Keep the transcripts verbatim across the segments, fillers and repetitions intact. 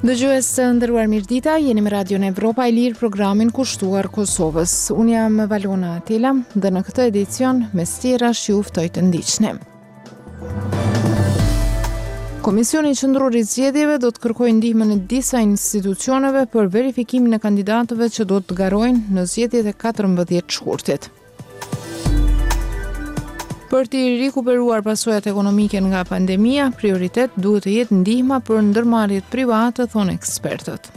Dëgjues të nderuar mirëdita, jeni me Radion Evropa e Lirë, programin kushtuar Kosovës. Unë jam Valona Atela dhe në këtë edicion mes tjera ju ftoj të ndiqni. Komisioni Qendror i Zgjedhjeve do të kërkojë ndihmën e disa institucioneve për verifikimin e kandidatëve që do të garojnë në zgjedhjet e katërmbëdhjetë shkurtit. Për të rikuperuar pasojat ekonomike nga pandemia, prioritet duhet të jetë ndihma për ndërmarrjet private, thonë ekspertët.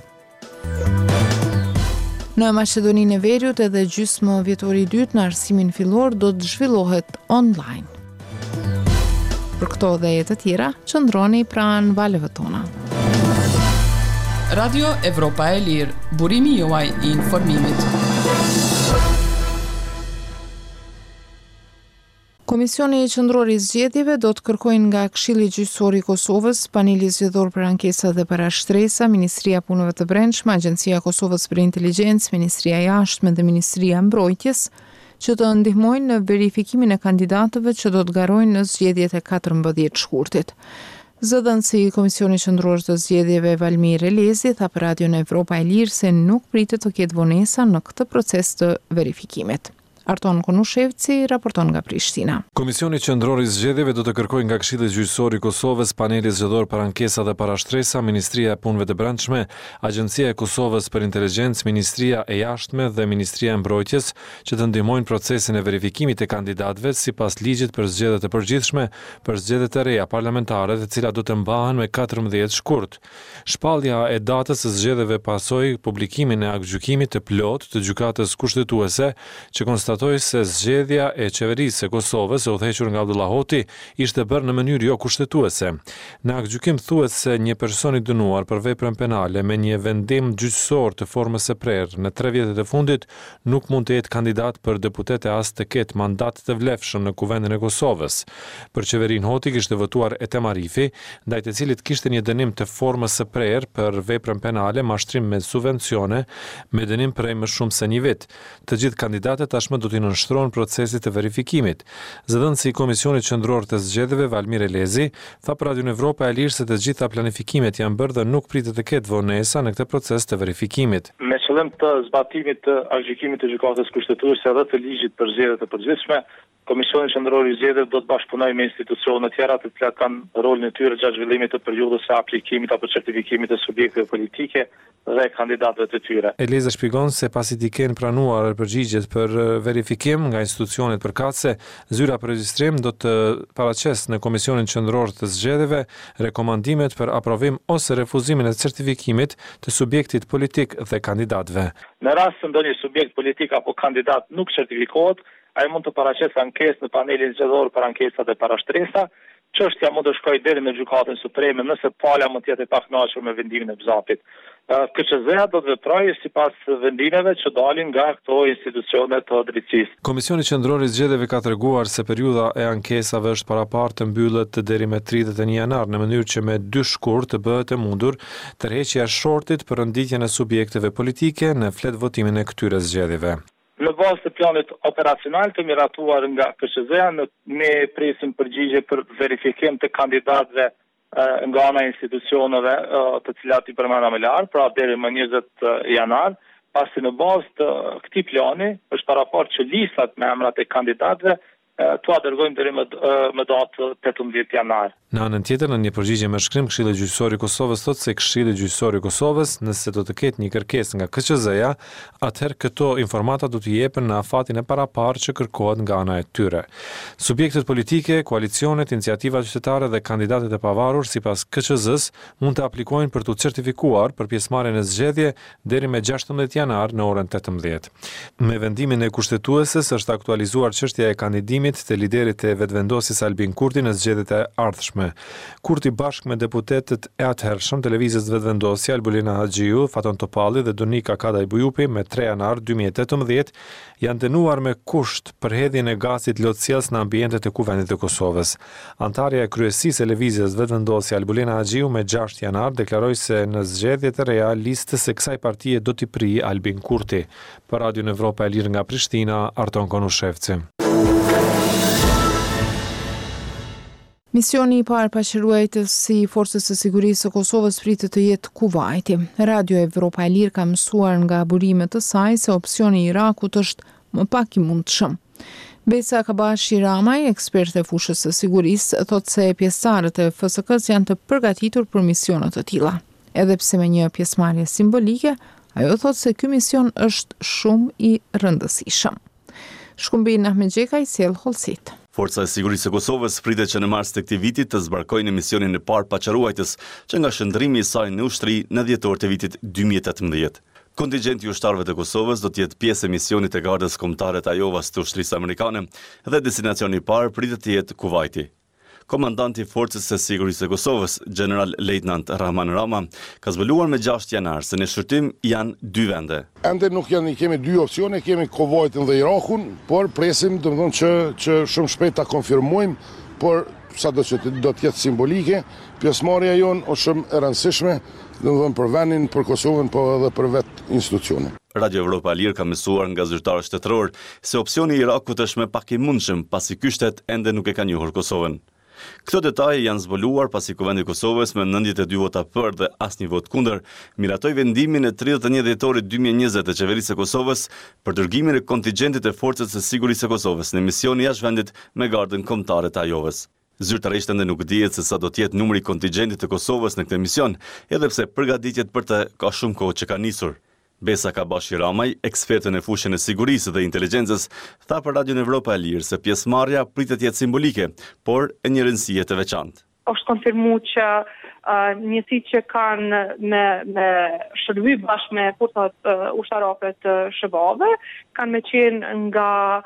Në Maqedoninë e Veriut edhe gjysmë vjetori i dytë në arsimin fillor do të zhvillohet online. Për këto dhe e të tjera, qëndroni pranë valeve tona. Radio Evropa e Lirë, burimi juaj i informimit. Komisioni Qendror i Zgjedhjeve do të kërkojë nga Këshilli Gjyqësor i Kosovës, Paneli Zgjedhor për Ankesa dhe Parashtresa, Ministria e Punëve të Brendshme, Agjencia e Kosovës për Inteligjencë, Ministria e Jashtme dhe Ministria e Mbrojtjes, që të ndihmojnë në verifikimin e kandidatëve që do të garojnë në zgjedhjet e katërmbëdhjetë shkurtit. Zëdhënësi i Komisionit Qendror të Zgjedhjeve Valmir Elezi tha për Radion Evropa e Lirë se nuk pritet të ketë vonesa në këtë proces të verifikimit. Arton Konushevci raporton nga Prishtina. Komisioni Qendror i Zgjedhjeve do të kërkojë nga Këshilli Gjyqësor i Kosovës, Paneli Zgjedhor për Ankesa dhe Parashtresa, Ministria e Punëve të Brendshme, Agjencia e Kosovës për Inteligjencë, Ministria e Jashtme dhe Ministria e Mbrojtjes që të ndihmojnë procesin e verifikimit të kandidatëve sipas ligjit për zgjedhjet e përgjithshme për zgjedhjet e reja parlamentare, të cilat do të mbahen me katërmbëdhjetë shkurt. Shpallja e datës së zgjedhjeve pasoi publikimin e aktgjykimit të plotë të gjykatës kushtetuese që konstatoi se zgjedhja e qeverisë së Kosovës e udhëhequr nga Abdullah Hoti ishte bërë në mënyrë jo kushtetuese. Në aktgjykim thuhet se një person i dënuar për veprën penale me një vendim gjyqësor të formës së prerë në tre vjetet e fundit nuk mund të jetë kandidat për deputet e as të ketë mandat të vlefshëm në Kuvendin e Kosovës. Për qeverinë Hoti kishte votuar Etem Arifi, ndaj të cilit kishte një dënim të formës së prerë për veprën penale, mashtrim me subvencione, me dënim prej më shumë se një vit. Të gjithë kandidatët tashmë do t'i nënshtrohen procesit të verifikimit. Zëdhënësi i Komisionit Qendror të Zgjedhjeve Valmir Elezi tha për Radion Evropa e Lirë se të gjitha planifikimet janë bërë dhe nuk pritet të ketë vonesa në këtë proces të verifikimit. Me qëllim të zbatimit të aktgjykimit të gjykatës kushtetuese dhe të ligjit për zgjedhjet e përgjithshme, Komisioni Qendror i Zgjedhjeve do të bashkëpunojë me institucione të tjera të cilat kanë rolin e tyre gjatë zhvillimit të periudhës së aplikimit apo certifikimit të subjekteve politike dhe kandidatëve të tyre. Eleza shpjegon se pasi t'i kenë pranuar përgjigjet për verifikim nga institucionet përkatëse, zyra për regjistrim do të paraqesë në Komisionin Qendror të Zgjedhjeve rekomandimet për aprovim ose refuzimin e certifikimit të subjektit politik dhe kandidatëve. Në rast se ndonjë subjekt politik apo kandidat nuk certifikohet, ai mund të paraqesë ankesë në Panelin Zgjedhor për Ankesa dhe Parashtresa. Çështja mund të shkojë deri në Gjykatën Supreme nëse pala mund të jetë e pakënaqur me vendimin e B Z A P-it. K Q Z-ja do të veprojë sipas vendimeve që dalin nga këto institucione të drejtësisë. Komisioni Qendror i Zgjedhjeve ka treguar se periudha e ankesave është paraparë të mbyllet deri me tridhjetë e një janar në mënyrë që me dy shkurt të bëhet e mundur tërheqja e shortit për renditjen e subjekteve politike në flet votimin e këtyre zgjedhjeve. Në bazë të planit operacional të miratuar nga K Q Z-ja, ne presim përgjigje për verifikim të kandidatëve nga ana e institucioneve të cilat i përmenda më lart, pra deri më njëzet janar, pasi në bazë të këtij plani është paraparë që listat me emrat e kandidatëve tu dërgojmë deri më, më datë tetëmbëdhjetë janar. Në anën tjetër, në një përgjigje me shkrim, Këshilli Gjyqësor i Kosovës thotë se Këshilli Gjyqësor i Kosovës, nëse do të ketë një kërkesë nga K Q Z-ja, atëherë këto informata do të jepen në afatin e paraparë që kërkohet nga ana e tyre. Subjektet politike, koalicionet, iniciativat qytetare dhe kandidatët e pavarur sipas K Q Z-s mund të aplikojnë për të certifikuar për pjesëmarrjen në zgjedhje deri me gjashtëmbëdhjetë janar në orën tetëmbëdhjetë. Me vendimin e kushtetueses është aktualizuar çështja e kandidimit të liderit të vetvendosjes Albin Kurti në zgjedhjet e ardhshme. Kurti bashkë me deputetët e atëhershëm të lëvizjes vetëvendosje Albulina Haxhiu, Faton Topalli dhe Donika Kadaj Bujupi me tre janar dy mijë e tetëmbëdhjetë janë dënuar me kusht për hedhjen e gazit lotësjellës në ambientet e Kuvendit të Kosovës. Antarja e kryesisë e lëvizjes vetëvendosje Albulina Haxhiu me gjashtë janar deklaroi se në zgjedhjet e reja listës së kësaj partie do t'i prijë Albin Kurti. Për Radion Evropa e Lirë nga Prishtina, Arton Konushevci. Misioni i parë paqëruajtës i Forcës së Sigurisë së Kosovës pritet të jetë Kuvajti. Radio Evropa e Lirë ka mësuar nga burimet të saj se opsioni i Irakut është më pak i mundshëm. Besa Kabashi Ramaj, ekspert e fushës së sigurisë, thotë se pjesëtarët e F S K-s janë të përgatitur për misione të tilla. Edhe pse me një pjesëmarrje simbolike, ajo thotë se ky mision është shumë i rëndësishëm. Shkumbin Ahmed Gjekaj sjell hollësit. Forca e Sigurisë së Kosovës pritet që në mars të këtij viti të zbarkojnë misionin e parë paqëruajtës, që nga shndrrimi i saj në ushtri në dhjetor të vitit dy mijë e tetëmbëdhjetë. Kontingjenti i ushtarëve të Kosovës do të jetë pjesë e misionit të Gardës Kombëtare të Ajovas të ushtrisë amerikane dhe destinacioni i parë pritet të jetë Kuvajti. Komandanti i Forcës së Sigurisë së Kosovës, General Lejtnant Rahman Rama, ka zbuluar me gjashtë janar se në shërtim janë dy vende. Ende nuk janë, kemi dy opsione, kemi Kuvajtin dhe Irakun, por presim domethënë që që shumë shpejt ta konfirmojmë, por sado që do të jetë simbolike, pjesëmarrja jonë është shumë e rëndësishme, domethënë për vendin, për Kosovën, po edhe për vetë institucionin. Radio Evropa e Lirë ka mësuar nga zyrtarë shtetëror se opsioni i Irakut është më pak i mundshëm pasi ky shtet ende nuk e ka njohur Kosovën. Këto detaje janë zbuluar pasi Kuvendi i Kosovës me nëntëdhjetë e dy vota për dhe asnjë vot kundër miratoi vendimin e tridhjetë e një dhjetorit dy mijë e njëzet të Qeverisë së Kosovës për dërgimin e kontingjentit të Forcës së Sigurisë së Kosovës në mision jashtë vendit me Gardën Kombëtare të Ajovës. Zyrtarisht ende nuk dihet se sa do të jetë numri i kontingjentit të Kosovës në këtë mision, edhe pse përgatitjet për të ka shumë kohë që ka nisur. Besa Kabashi Ramaj, ekspertën e fushën e sigurisë dhe inteligjencës, tha për Radio Evropa e Lirë se pjesëmarrja pritet të jetë simbolike, por e një rëndësie të veçantë. Është konfirmuar që uh, njësitë që kanë me, me shërby bashkë me forcat uh, ushtarake të S B A-ve, kanë me qenë nga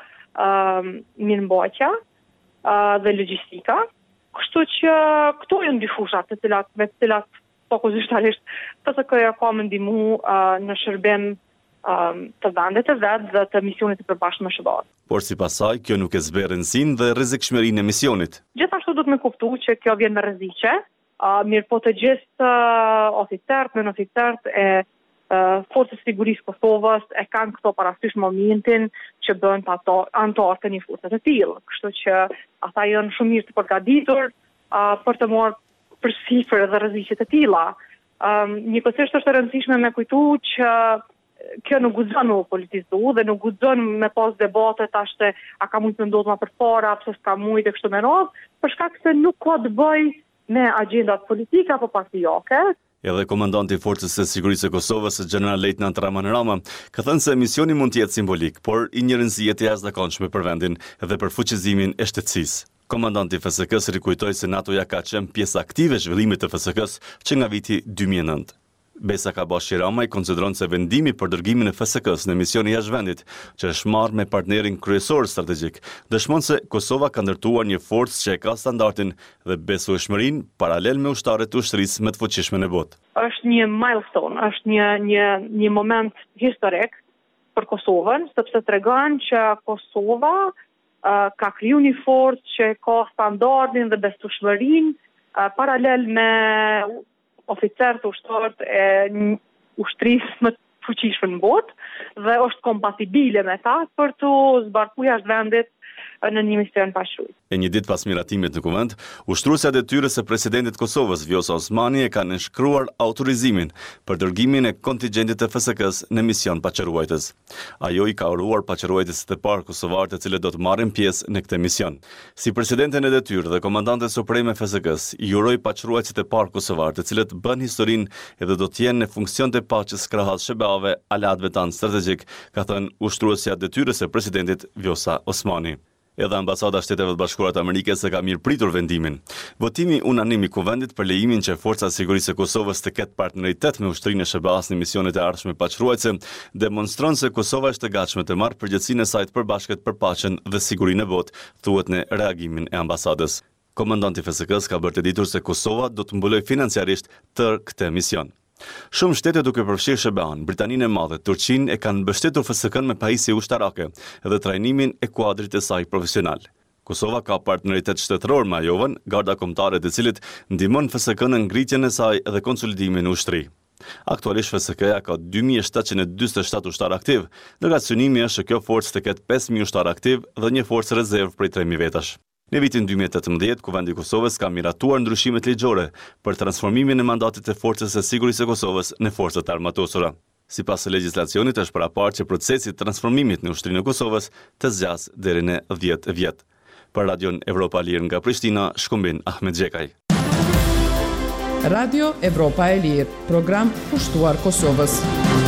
uh, mirëmbajtja uh, dhe logjistika. Kështu që këto janë dy fusha të cilat me të cilat pokozishtalisht F S K-ja ka më ndihmu uh, në shërbim uh, të vendet të vetë dhe të misionit të përbashkët me S B A-n. Por sipas saj, kjo nuk e zbe rëndësinë dhe rrezikshmërinë e misionit. Gjithashtu duhet me kuptu që kjo vjen me rreziqe, uh, mirë po të gjithë uh, oficerët, nën oficerët e uh, Forcës së Sigurisë Kosovës e kanë këto parasysh momentin që bëhen ato anëtar të një force të tillë. Kështu që ata janë shumë mirë të përgatitur uh, për të marrë për sifër dhe rreziqe të tilla. Um, Njëkohësisht është e rëndësishme me kujtu që kjo nuk guxon u politizu dhe nuk guxon me pas debate tash se a ka mund të ndodhë më përpara, pse s'ka mujt e kështu me radhë, për shkak se nuk ka të bëjë me agjendat politike apo partijake. Edhe komandanti i Forcës së Sigurisë së Kosovës, General Lejtnant Rahman Rama, ka thënë se misioni mund të jetë simbolik, por i një rëndësie të jashtëzakonshme për vendin dhe për fuqizimin e shtetësisë. Komandanti i F S K-s rikujtoi se NATO-ja ka qenë pjesë aktive e zhvillimit të F S K-s që nga viti dy mijë e nëntë. Besa Kabashi Ramaj konsideron se vendimi për dërgimin e F S K-s në misionin jashtë vendit, që është marrë me partnerin kryesor strategjik, dëshmon se Kosova ka ndërtuar një forcë që e ka standardin dhe besueshmërinë paralel me ushtarët e ushtrisë më të fuqishme në botë. Është një milestone, është një një një moment historik për Kosovën, sepse tregon që Kosova Uh, ka kriju një forcë që ka standardin dhe besueshmërinë uh, paralel me oficerët ushtarët e ushtrisë më të fuqishme në botë dhe është kompatibile me ta për të zbarkuar jashtë vendit në një mision paqërues. E një ditë pas miratimit në Kuvend, ushtruesja detyrës së presidentit Kosovës, Vjosa Osmani, e ka nënshkruar autorizimin për dërgimin e kontingjentit të F S K-s në mision paqëruajtës. Ajo i ka uruar paqëruajtësit e parë kosovar të cilët do të marrin pjesë në këtë mision. Si presidente në detyrë dhe komandante supreme e F S K-s, i uroi paqëruajtësit e parë kosovar të cilët bën historinë edhe do të jenë në funksion të paqes krahas S B A-ve, aleatëve tanë strategjik, ka thënë ushtruesja detyrës së presidentit Vjosa Osmani. Edhe ambasada e Shteteve të Bashkuara të Amerikës e ka mirë pritur vendimin. Votimi unanim i Kuvendit për lejimin që Forca e Sigurisë së Kosovës të ketë partneritet me ushtrinë e S B A-s në misionet e ardhshme paqëruajtëse demonstron se Kosova është e gatshme të marrë përgjegjësinë e saj të përbashkët për paqen dhe sigurinë e botë, thuhet në reagimin e ambasadës. Komandanti i F S K-s ka bërë të ditur se Kosova do të mbulojë financiarisht tërë këtë mision. Shumë shtete duke përfshirë S B A-n, Britaninë e Madhe, Turqinë e kanë mbështetur F S K-n me pajisje ushtarake dhe trajnimin e kuadrit të saj profesional. Kosova ka partneritet shtetëror me Ajovën, garda kombëtare të cilit ndihmon F S K-n në ngritjen e saj dhe konsolidimin në ushtri. Aktualisht F S K-ja ka dy mijë shtatëqind e dyzet e shtatë ushtar aktiv, ndërsa synimi është që kjo forcë të ketë pesë mijë ushtar aktiv dhe një forcë rezervë prej tre mijë vetash. Në vitin dy mijë e tetëmbëdhjetë, Kuvendi i Kosovës ka miratuar ndryshimet ligjore për transformimin e mandatit të Forcës së Sigurisë së Kosovës në Forcat Armatosura. Sipas legjislacionit është paraparë që procesi i transformimit në Ushtrinë e Kosovës të zgjasë deri në dhjetë vjet. Për Radion Evropa e Lirë nga Prishtina, shkëmbin Ahmet Xhekaj. Radio Evropa e Lirë, program pushtuar Kosovës.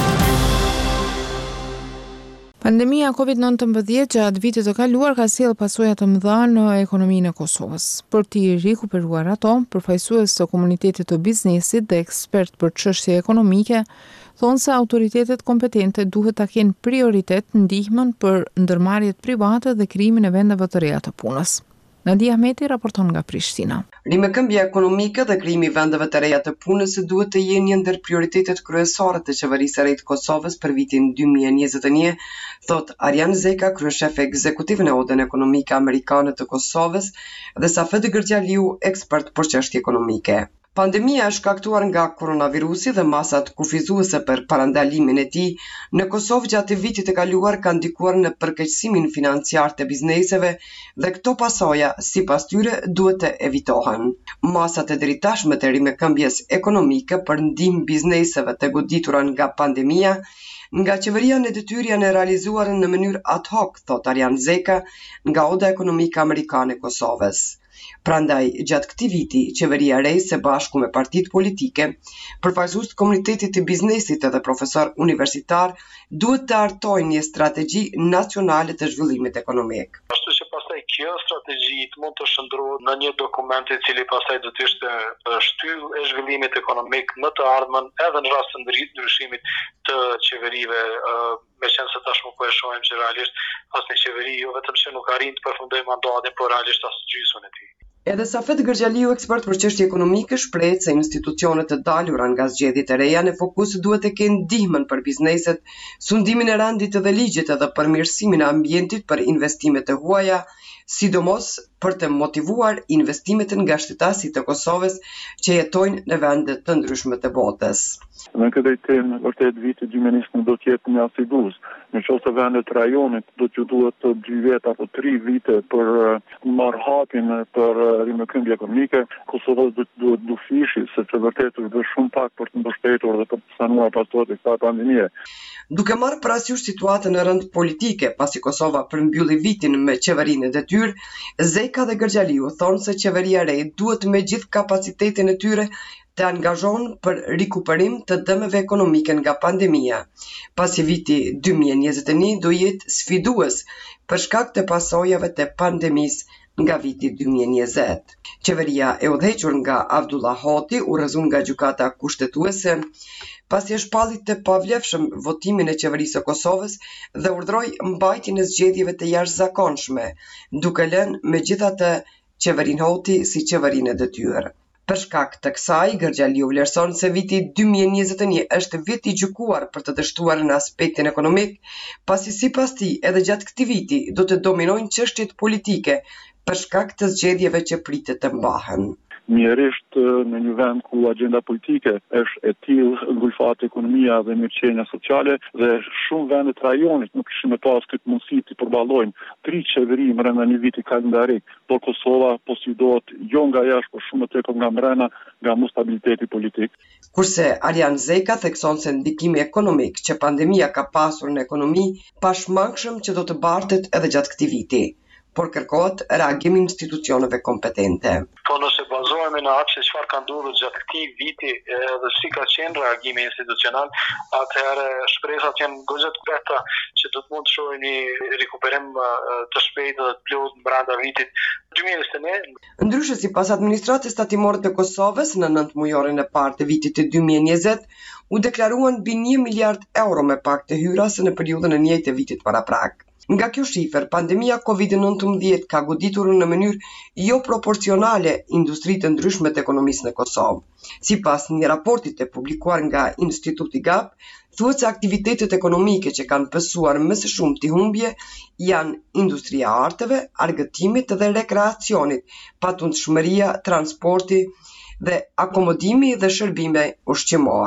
Pandemia covid nëntëmbëdhjetë gjatë vitit të kaluar ka sjellë pasoja të mëdha në ekonominë e Kosovës. Për t'i rikuperuar ato, përfaqësues të komunitetit të biznesit dhe ekspert për çështje ekonomike thonë se autoritetet kompetente duhet ta kenë prioritet ndihmën për ndërmarrjet private dhe krijimin e vendeve të reja të punës. Nadia Ahmeti raporton nga Prishtina. Rimëkëmbja ekonomike dhe krijimi i vendeve të reja të punës duhet të jenë një ndër prioritetet kryesore të qeverisë së re të Kosovës për vitin dy mijë e njëzet e një, thot Arjan Zeka, kryeshef ekzekutiv në Odën Ekonomike Amerikane të Kosovës, dhe Safet Gërgjaliu, ekspert për çështje ekonomike. Pandemia është shkaktuar nga koronavirusi dhe masat kufizuese për parandalimin e tij në Kosovë gjatë vitit të kaluar kanë ndikuar në përkeqësimin financiar të bizneseve dhe këto pasoja, sipas tyre, duhet të evitohen. Masat e dritashme të rimëkëmbjes ekonomike për ndihmë bizneseve të goditura nga pandemia nga qeveria në detyrë janë realizuar në mënyrë ad hoc, thot Arjan Zeka, nga Oda Ekonomike Amerikane e Kosovës. Prandaj, gjatë këtij viti, qeveria e re së bashku me partitë politike, përfaqësues të komunitetit të biznesit dhe profesor universitar duhet të hartojnë një strategji nacionale të zhvillimit ekonomik. Ashtu që pastaj kjo strategji mund të shndrohet në një dokument i cili pastaj do të ishte shtyllë e zhvillimit ekonomik në të ardhmen edhe në rast të ndryshimit të qeverive, me qenë se tashmë po e shohim që realisht asnjë qeveri jo vetëm që nuk arrin të përfundojë mandatin, por realisht as gjysmën e tij. Edhe Safet Gërgjaliu, ekspert për çështje ekonomike, shpreh se institucionet të dalura nga zgjedhjet e reja në fokus duhet të kenë ndihmën për bizneset, sundimin e rendit dhe ligjit edhe përmirësimin e ambientit për investimet e huaja, sidomos për të motivuar investimet nga shtetasit të Kosovës që jetojnë në vende të ndryshme të botës. Në këtë drejtim, vërtet viti dy mijë e njëzet do të jetë një siguros. Në qoftë se vendet rajonit do t'ju duhet të dy vjet apo tri vite për marrëhapjen për rimëkëmbje ekonomike, Kosova do të duhet dufishi sepse vërtet është bërë shumë pak për të mbështetur dhe për të sanuar pasojat e kësaj pandemie. Duke marrë parasysh situatën në rënd politike, pasi Kosova përmbylli vitin me qeverinë e detyrë, Zeka dhe Gërgjaliu thonë se qeveria e re duhet me gjithë kapacitetin e tyre të angazhon për rikuperim të dëmeve ekonomike nga pandemia, pasi viti dy mijë e njëzet e një do jetë sfidues për shkak të pasojave të pandemisë nga viti dy mijë e njëzet. Qeveria e udhëhequr nga Abdullah Hoti u rrezon nga gjykata kushtetuese, pasi e shpalli të pavlefshëm votimin e qeverisë së Kosovës dhe urdhroi mbajtjen e zgjedhjeve të jashtëzakonshme, duke lënë megjithatë qeverinë Hoti si qeverinë e detyrë. Për shkak të kësaj, Gërgjaliu vlerëson se viti dy mijë e njëzet e një është vit i gjykuar për të dështuar në aspektin ekonomik, pasi sipas tij edhe gjatë këtij viti do të dominojnë çështjet politike për shkak të zgjedhjeve që pritet të mbahen. Mjerisht në një vend ku agenda politike është e tillë ngulfat ekonomia dhe mirëqenia sociale dhe shumë vende të rajonit nuk kishin me pas këtë mundësi të përballojnë tri qeveri brenda një viti kalendarik, por Kosova posëdohet jo nga jashtë, por shumë tepër nga brenda nga instabiliteti politik. Kurse Arjan Zeka thekson se ndikimi ekonomik që pandemia ka pasur në ekonomi pashmangshëm që do të bartet edhe gjatë këtij viti, por kërkohet reagim institucioneve kompetente. Po nëse bazohemi në atë se çfarë ka ndodhur gjatë këtij viti dhe si ka qenë reagimi institucional, atëherë shpresat janë goxha të kreta që do të mund të shohim një rikuperim të shpejtë dhe të plotë brenda vitit dy mijë e njëzet e një. Ndryshe, sipas administratës tatimore të Kosovës, në nëntë mujorin e parë të vitit të dy mijë e njëzet, u deklaruan mbi një miliard euro me pak të hyra se në periudhën e njëjtë të vitit paraprak. Nga kjo shifër, pandemia covid nëntëmbëdhjetë ka goditur në mënyrë jo proporcionale industritë të ndryshme të ekonomisë në Kosovë. Sipas një raporti të publikuar nga Instituti Gap, thuhet se aktivitetet ekonomike që kanë pësuar më së shumti humbje janë industria e arteve, argëtimit dhe rekreacionit, patundshmëria, transporti dhe akomodimi dhe shërbime ushqimor.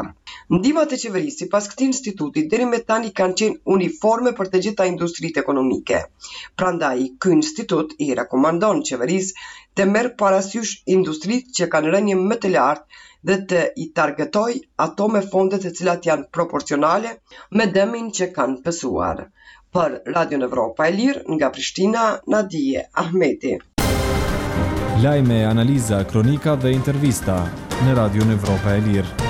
Ndihmat e qeverisë sipas këtij instituti deri me tani kanë qenë uniforme për të gjitha industritë ekonomike. Prandaj, ky institut i rekomandon qeverisë të merr parasysh industritë që kanë rënje më të lartë dhe të i targetoj ato me fondet e cilat janë proporcionale me dëmin që kanë pësuar. Për Radio Evropa e Lirë, nga Prishtina, Nadije Ahmeti. Lajme, analiza, kronika dhe intervista në Radio Evropa e Lirë.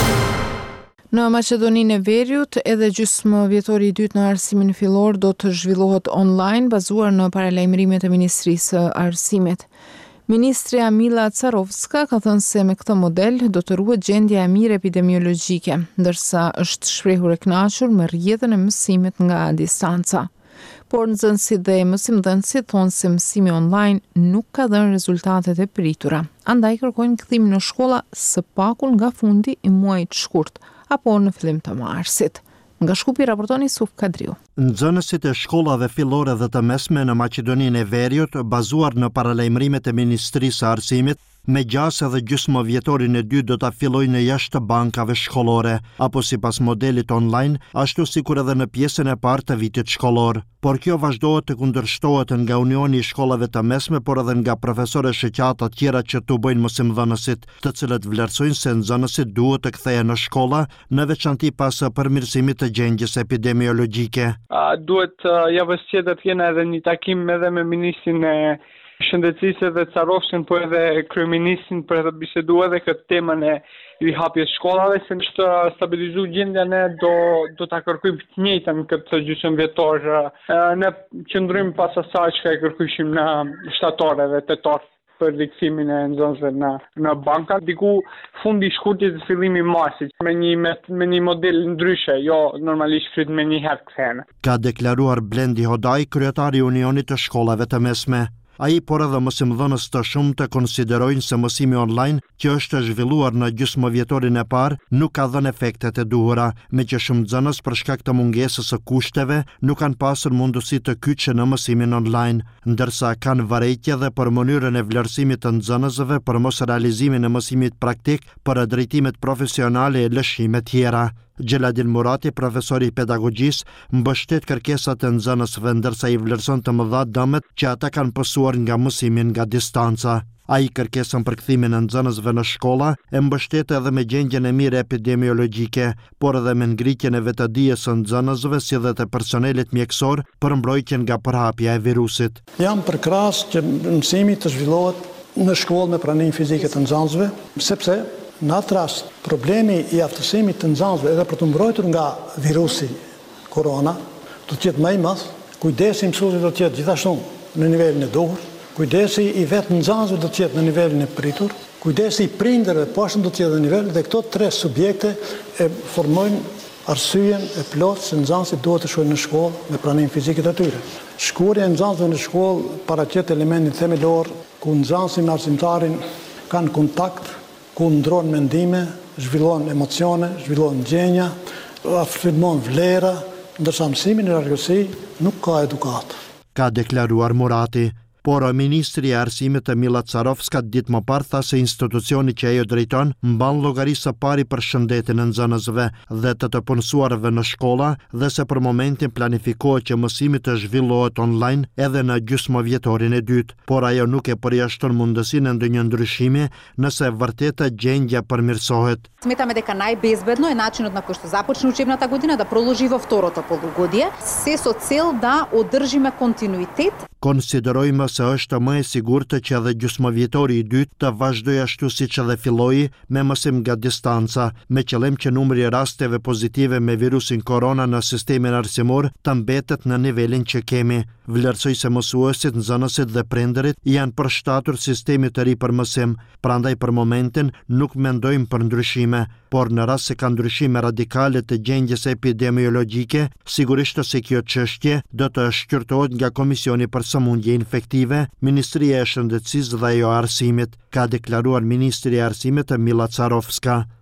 Në Maqedoninë e Veriut, edhe gjysmë vjetori i dytë në arsimin fillor do të zhvillohet online bazuar në paralajmërimet e Ministrisë së Arsimit. Ministria Mila Carovska ka thënë se me këtë model do të ruhet gjendja e mirë epidemiologjike, ndërsa është shprehur e kënaqur me rrjedhën e mësimit nga distanca. Por nxënësit dhe mësimdhënësit thonë se mësimi online nuk ka dhënë rezultatet e pritura. Andaj kërkojnë kthimin në shkolla së pakun nga fundi i muajit shkurt apo në fillim të marsit. Nga Shkupi raporton Isuf Kadriu. Nxënësit e shkollave fillore dhe të mesme në Maqedoninë e Veriut, bazuar në paralajmërimet e Ministrisë së Arsimit, me gjas edhe gjysmë vjetorin e dytë do ta fillojnë në jashtë bankave shkollore, apo sipas modelit online, ashtu sikur edhe në pjesën e parë të vitit shkollor. Por kjo vazhdohet të kundërshtohet nga Unioni i Shkollave të Mesme, por edhe nga profesorë shoqata të tjera që tu bëjnë mësimdhënësit, të cilët vlerësojnë se nxënësit duhet të kthehen në shkolla, në veçanti pas përmirësimit të gjendjes epidemiologjike. A, duhet uh, javës tjetër të kena edhe një takim edhe me ministrin e Shëndetësisë dhe Carovskën, po edhe kryeministrin për të biseduar edhe këtë temën e rihapjes shkollave, se në të stabilizu gjendja ne do, do të kërkujmë të njëjtën këtë gjysmë vjetor. Ne qëndrojmë pas asaj që e kërkujshim në shtator dhe tetor për rikthimin e nxënësve në, në banka, diku fundi i shkurtit dhe fillimi i marsit, me një, me, me një model ndryshe, jo normalisht fryt me një herë kthehen. Ka deklaruar Blendi Hodaj, kryetari i Unionit të Shkollave të Mesme. Ai por edhe mësimdhënës të shumë të konsiderojnë se mësimi online që është zhvilluar në gjysmë vjetorin e parë nuk ka dhënë efektet e duhura, me që shumë nxënës për shkak të mungesës së kushteve nuk kanë pasur mundësi të kyçen në mësimin online, ndërsa kanë varëtje dhe për mënyrën e vlerësimit të nxënësve për mos realizimin e mësimit praktik për drejtimet profesionale e lëshime tjera. Gjeladin Murati, profesori i pedagogjisë, mbështet kërkesat e nxënësve, ndërsa i vlerëson të mëdha dëmet që ata kanë pësuar nga mësimin nga distanca. Ai kërkesën për kthimin e nxënësve në shkolla e mbështet edhe me gjendjen e mirë epidemiologjike, por edhe me ngritjen e vetëdijes së nxënësve si dhe të personelit mjekësor për mbrojtjen nga përhapja e virusit. Jam përkrahas që mësimi të zhvillohet në shkollë me pranimin fizik të nxënësve, sepse në atë rast, problemi i aftësimit të nxënësve edhe për të mbrojtur nga virusi korona do të jetë më i madh, kujdesi i mësuesit do të jetë gjithashtu në nivelin e duhur, kujdesi i vetë nxënësve do të jetë në nivelin e pritur, kujdesi i prindërve poshtë do të jetë në nivel, dhe këto tre subjekte e formojnë arsyeën e plotë se nxënësit duhet të shkojnë në shkollë me pranimin fizik të tyre. Shkuarja e nxënësve në shkollë paraqet elementin themelor ku nxënësi me arsimtarin kanë kontakt, ku ndron mendime, zhvillon emocione, zhvillon ndjenja, afirmon vlera, ndërsa mësimi në largësi nuk ka edukat. Ka deklaruar Murati. Por ministri i Arsimit Mila Carovska ditë më parë tha se institucioni që ajo drejton mban llogari së pari për shëndetin e nxënësve dhe të të punësuarve në shkolla, dhe se për momentin planifikohet që mësimi të zhvillohet online edhe në gjysmë vjetorin e dytë, por ajo nuk e përjashton mundësinë e ndonjë ndryshimi nëse vërtet gjendja përmirësohet. Сметаме дека најбезбедно е начинот на кој што започна учебната година да продолжи во второто полугодие, се со цел да одржиме континуитет. Konsiderojmë se është më e sigurtë që edhe gjysmëvjetori i dytë të vazhdojë ashtu siç edhe filloi, me mësim nga distanca, me qëllim që numri i rasteve pozitive me virusin korona në sistemin arsimor të mbetet në nivelin që kemi. Vlerësoj se mësuesit, nxënësit dhe prindërit janë përshtatur sistemit të ri për mësim, prandaj për momentin nuk mendojmë për ndryshime, por në rast se ka ndryshime radikale të gjendjes epidemiologjike, sigurisht se kjo çështje do të shqyrtohet nga Komisioni për Sëmundje Infektive, Ministria e Shëndetësisë dhe ajo e Arsimit, ka deklaruar Ministri i Arsimit Mila Carovska.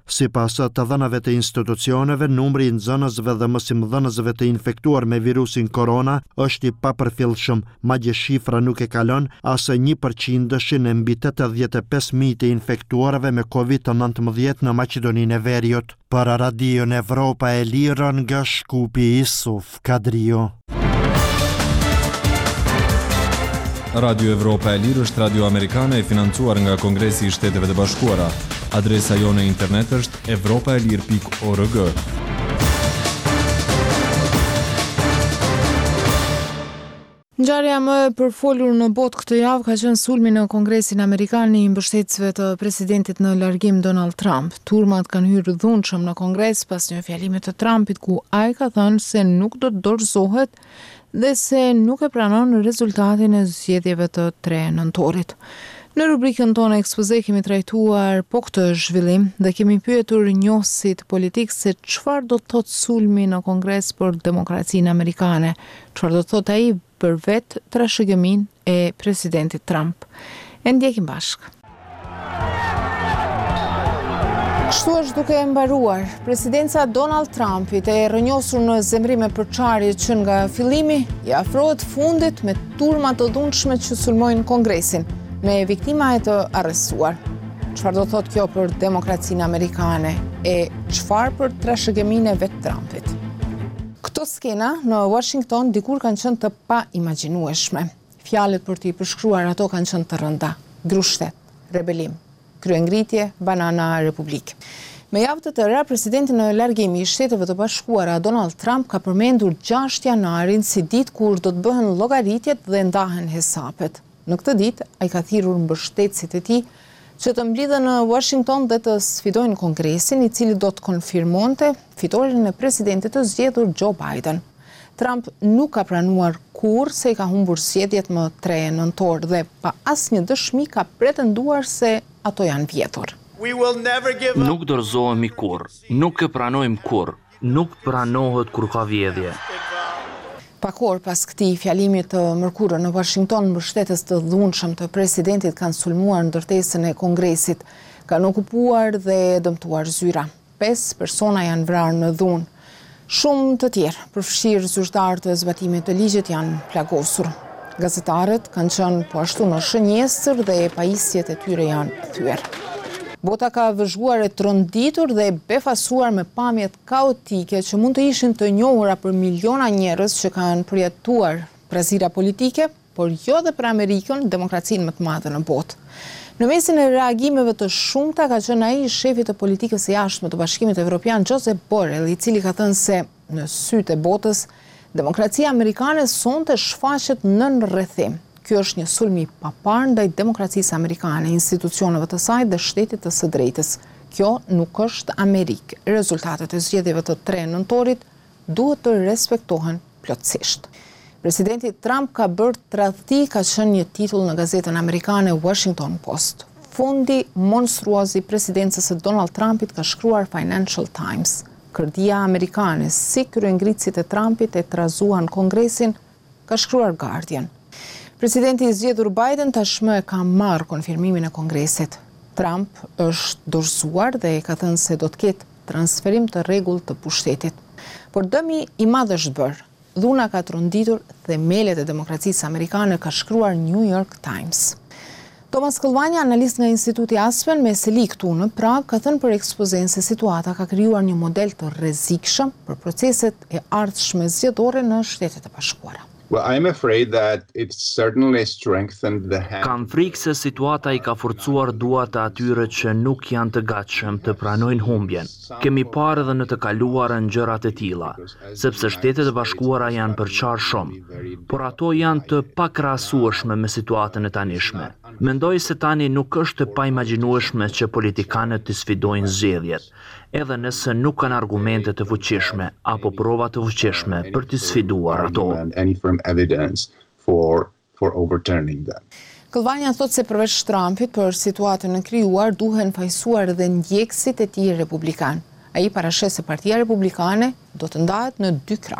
Sipas të dhënave të institucioneve, numri i nxënësve dhe mësimdhënësve të infektuar me virusin korona është i papërfillshëm, madje shifra nuk e kalon as një përqindëshin e mbi tetëdhjetë e pesë mijë të infektuarve me kovid nëntëmbëdhjetë në Maqedoninë e Veriut. Për Radion Evropa e Lirën nga Shkupi Isuf Kadrio. Radio Evropa e Lirë është radio amerikane e financuar nga Kongresi i Shteteve të Bashkuara. Adresa jone internet është evropaelir pikë org. Ngjarja më e përfolur në botë këtë javë ka qenë sulmi në Kongresin Amerikan i mbështetësve të presidentit në largim Donald Trump. Turmat kanë hyrë dhunshëm në Kongres pas një fjalimi të Trumpit ku ai ka thënë se nuk do të dorëzohet dhe se nuk e pranon rezultatin e zgjedhjeve të tre nëntorit. Në rubrikën tonë ekspoze kemi trajtuar po këtë zhvillim dhe kemi pyetur njohësit politik se çfarë do të thotë sulmi në Kongres për demokracinë amerikane, çfarë do të thotë ai për vetë trashëgiminë e presidentit Trump. E ndjekim bashkë. Kështu është duke e mbaruar. Presidenca Donald Trumpit e rrënjosur në zemrime përçarje që nga fillimi i afrohet fundit me turma të dhunshme që sulmojnë Kongresin, me viktima e të arrestuar. Çfarë do thotë kjo për demokracinë amerikane e çfarë për trashëgiminë e vetë Trumpit? Këto skena në Washington dikur kanë qenë të pa imagjinueshme. Fjalët për t'i përshkruar ato kanë qenë të rënda. Grushtet, rebelim, kryengritje, banana republik. Me javë të tëra, presidenti në largim i Shteteve të Bashkuara Donald Trump ka përmendur gjashtë janarin si ditë kur do të bëhen llogaritjet dhe ndahen hesapet. Në këtë ditë, ai ka thirrur mbështetësit e tij që të mblidhen në Washington dhe të sfidojnë Kongresin, i cili do të konfirmonte fitoren e presidentit të zgjedhur Joe Biden. Trump nuk ka pranuar kur se i ka humbur zgjedhjet më tre nëntor dhe pa asnjë dëshmi ka pretenduar se ato janë vjetur. Nuk dorëzohemi kur, nuk e pranojmë kur, nuk pranohet kur ka vjedhje. Pak orë pas këtij fjalimi të mërkurë në Washington, mbështetës të dhunshëm të presidentit kanë sulmuar ndërtesën e Kongresit, kanë okupuar dhe dëmtuar zyra. Pesë persona janë vrarë në dhunë. Shumë të tjerë, përfshirë zyrtarë të zbatimit të ligjit, janë plagosur. Gazetarët kanë qenë po ashtu në shënjestër dhe pajisjet e tyre janë thyer. Bota ka vëzhguar e tronditur dhe befasuar me pamjet kaotike që mund të ishin të njohura për miliona njerëz që kanë përjetuar prazira politike, por jo dhe për Amerikën, demokracinë më të madhe në botë. Në mesin e reagimeve të shumta ka qenë ai shefi të politikës së jashtme të Bashkimit Evropian Josep Borrell, i cili ka thënë se në sytë e botës demokracia amerikane sonte shfaqet nën rrethim. Ky është një sulm i papar ndaj demokracisë amerikane, institucioneve të saj dhe shtetit të së drejtës. Kjo nuk është Amerikë. Rezultatet e zgjedhjeve të tre nëntorit duhet të respektohen plotësisht. Presidenti Trump ka bërë tradhti, ka qenë një titull në gazetën amerikane Washington Post. Fundi monstruoz i presidencës së Donald Trumpit, ka shkruar Financial Times. Kërdia amerikane si kryengritësit e Trumpit e trazuan Kongresin, ka shkruar Guardian. Presidenti i zgjedhur Biden tashmë ka marrë konfirmimin e Kongresit. Trump është dorëzuar dhe ka thënë se do të ketë transferim të rregullt të pushtetit. Por dëmi i madh është bërë. Dhuna ka tronditur themelet e demokracisë amerikane, ka shkruar New York Times. Thomas Këllvanja, analist nga Instituti Aspen me seli këtu në Prag, ka thënë për ekspozen se situata ka krijuar një model të rrezikshëm për proceset e ardhshme zgjedhore në Shtetet e Bashkuara. Well, I'm afraid that it certainly strengthened the hand. Kam frikë se situata i ka forcuar duart e atyre që nuk janë të gatshëm të pranojnë humbjen. Kemi parë edhe në të kaluarën gjëra të tilla, sepse Shtetet e Bashkuara janë përçarë shumë, por ato janë të pakrahasueshme me situatën e tanishme. Mendoj se tani nuk është të paimagjinueshme që politikanët të sfidojnë zgjedhjet, edhe nëse nuk kanë argumente të fuqishme apo prova të fuqishme për të sfiduar ato. Këllvanja thot se përveç Trumpit për situatën e krijuar duhen fajsuar edhe ndjekësit e tij republikan. Ai parashes se Partia Republikane do të ndahet në dy krah.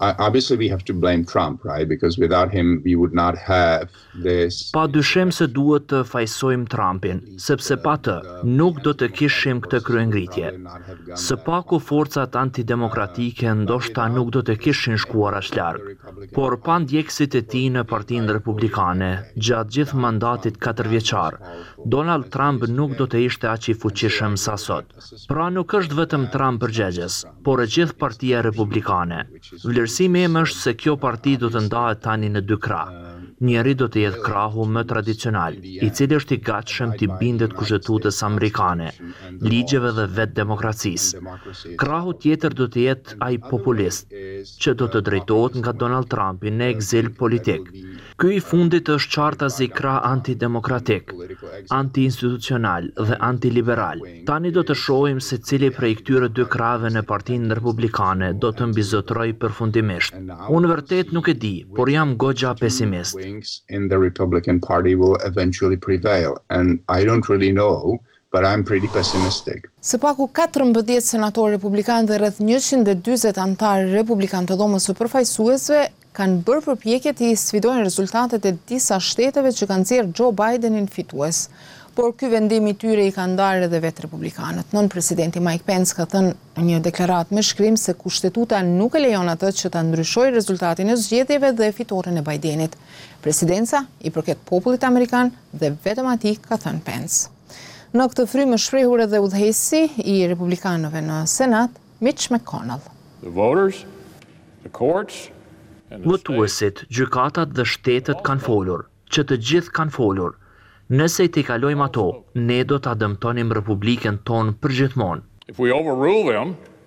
obviously we have to blame Trump, right? Because without him we would not have this. Pa dyshim se duhet të fajsojmë Trumpin, sepse pa të nuk do të kishim këtë kryengritje. Së paku forcat antidemokratike ndoshta nuk do të kishin shkuar aq larg, por pa ndjekësit e tij në Partinë Republikane gjatë gjithë mandatit katërvjeçar, Donald Trump nuk do të ishte aq i fuqishëm sa sot. Pra nuk është vetëm Trump përgjegjës, por e gjithë Partia Republikane. Vlerësimi im është se kjo parti do të ndahet tani në dy krah. Njeri do të jetë krahu më tradicional, i cili është i gatshëm të bindet kushtetues amerikane, ligjeve dhe vetë demokracisë. Krahu tjetër do të jetë ai populist, që do të drejtohet nga Donald Trumpi në ekzil politik. Ky i fundit është qartazi krah antidemokratik, antiinstitucional dhe antiliberal. Tani do të shohim se cili prej këtyre dy kraheve në Partinë Republikane do të mbizotrojë përfundimisht. Unë vërtet nuk e di, por jam goxha pesimist. In the Republican Party will eventually prevail, and I don't really know, but I'm pretty pessimistic. Së paku katërmbëdhjetë senatorë republikanë dhe rreth njëqind e dyzet antarë republikanë të Dhomës së Përfaqësuesve kanë bërë përpjekje të sfidojnë rezultatet e disa shteteve që kanë nxjerrë Joe Bidenin fitues. Por ky vendim i tyre i ka ndarë edhe vetë republikanët. Nën presidenti Mike Pence ka thënë në një deklaratë me shkrim se kushtetuta nuk e lejon atë që ta ndryshojë rezultatin e zgjedhjeve dhe fitoren e Bidenit. Presidenca i përket popullit amerikan dhe vetëm atij, ka thënë Pence. Në këtë frymë shprehur edhe udhëheqësi i republikanëve në Senat, Mitch McConnell. The voters, the courts, Votuesit, gjykatat dhe shtetet kanë folur, që të gjithë kanë folur. Nëse i t'i kalojmë ato, ne do ta dëmtonim Republikën tonë përgjithmonë. If we overrule them,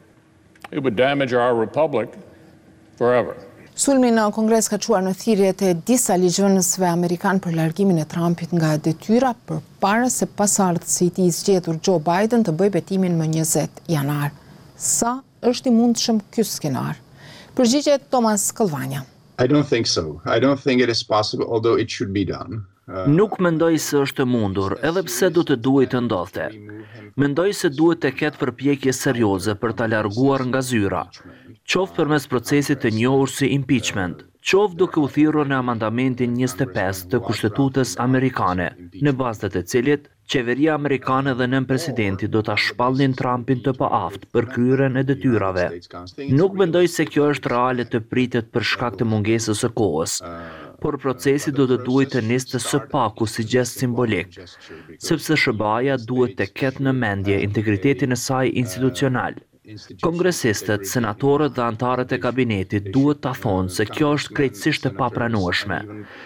it would damage our republic forever. Sulmi në Kongres ka çuar në thirrjet e disa ligjvënësve amerikan për largimin e Trumpit nga detyra përpara se pasardhësi i tij i zgjedhur Joe Biden të bëjë betimin më njëzet janar. Sa është i mundshëm ky skenar? Përgjigjet Thomas Këllvanja. I don't think so. I don't think it is possible, although it should be done. Nuk mendoj se është e mundur, edhe pse do të duhet të ndodhte. Mendoj se duhet të ketë përpjekje serioze për ta larguar nga zyra, qoftë përmes procesit të njohur si impeachment, qoftë duke u thirrur në amandamentin njëzet e pesë të Kushtetutës amerikane, në bazë të cilit qeveria amerikane dhe nën presidenti do ta shpallnin Trumpin të paaft për kryerjen e detyrave. Nuk mendoj se kjo është reale të pritet për shkak të mungesës së kohës, por procesi do të duhet të nisë së paku si gest simbolik, sepse S B A-ja duhet të ketë në mendje integritetin e saj institucional. Kongresistët, senatorët dhe antarët e kabinetit duhet ta thonë se kjo është krejtësisht e papranueshme,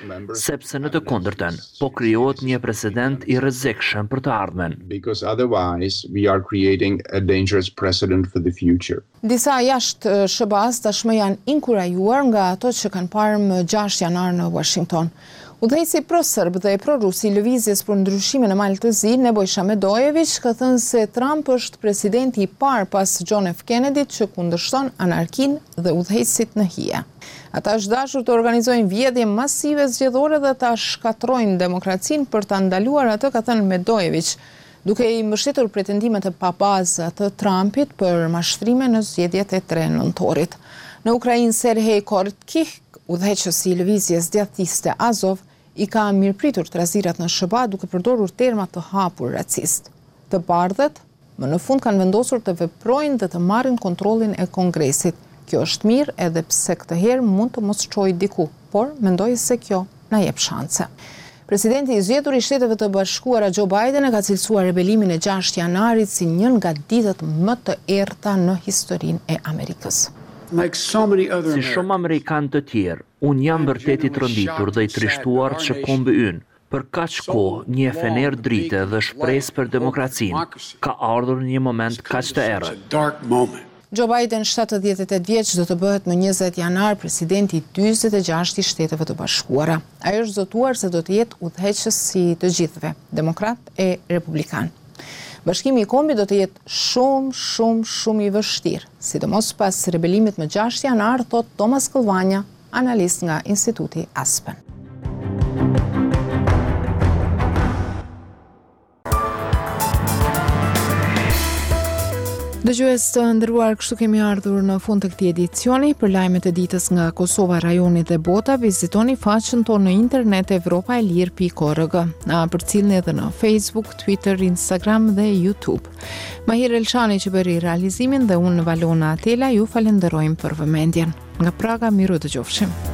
sepse në të kundërtën po krijohet një precedent i rrezikshëm për të ardhmen. Because otherwise we are creating a dangerous precedent for the future. Disa jashtë S B A-s tashmë janë inkurajuar nga ato që kanë parë më gjashtë janar në Washington. Udhëheqësi pro-serb dhe pro-rus i lëvizjes për ndryshimin e Maltëzi, Nebojša Medojević, ka thënë se Trump është presidenti i parë pas John F. Kennedy që kundërshton anarkinë dhe udhëheqësit në hije. Ata është dashur të organizojnë vjedhje masive zgjedhore dhe ta shkatrojnë demokracinë për ta ndaluar atë, ka thënë Medojević, duke i mbështetur pretendimet e pabazë të Trumpit për mashtrime në zgjedhjet e tre nëntorit. Në Ukrainë, Serhej Kortkih, udhëheqësi i lëvizjes djathtiste Azov, i ka mirëpritur trazirat në S B A duke përdorur terma të hapur racist. Të bardhët, më në fund kanë vendosur të veprojnë dhe të marrin kontrollin e Kongresit. Kjo është mirë edhe pse këtë herë mund të mos çojë diku, por mendoj se kjo na jep shanse. Presidenti i zgjedhur i Shteteve të Bashkuara Joe Biden e ka cilësuar rebelimin e gjashtë janarit si një nga ditët më të errëta në historinë e Amerikës. Si shumë Amerikanë të tjerë, unë jam vërtet i tronditur dhe i trishtuar që kombi ynë, për kaq kohë, një fener drite dhe shpresë për demokracinë, ka ardhur në një moment kaq të errët. Joe Biden, shtatëdhjetë e tetë vjeç, do të bëhet më njëzet janar presidenti i dyzet e gjashtë i Shteteve të Bashkuara. Ai është zotuar se do të jetë udhëheqës si të gjithëve, demokrat e republikan. Bashkimi i kombit do të jetë shumë, shumë, shumë i vështirë, sidomos pas rebelimit më gjashtë janar, thot Thomas Këllvanja, analist nga Instituti Aspen. Dëgjues të ndëruar, kështu kemi ardhur në fund të këtij edicioni. Për lajmet e ditës nga Kosova, rajoni dhe bota, vizitoni faqen tonë në internet europa e lir pikë org. Na përcjellni edhe në Facebook, Twitter, Instagram dhe YouTube. Mahir Elçani që bëri realizimin dhe unë Valona Atela ju falenderojmë për vëmendjen. Nga Praga, miru dëgjofshim.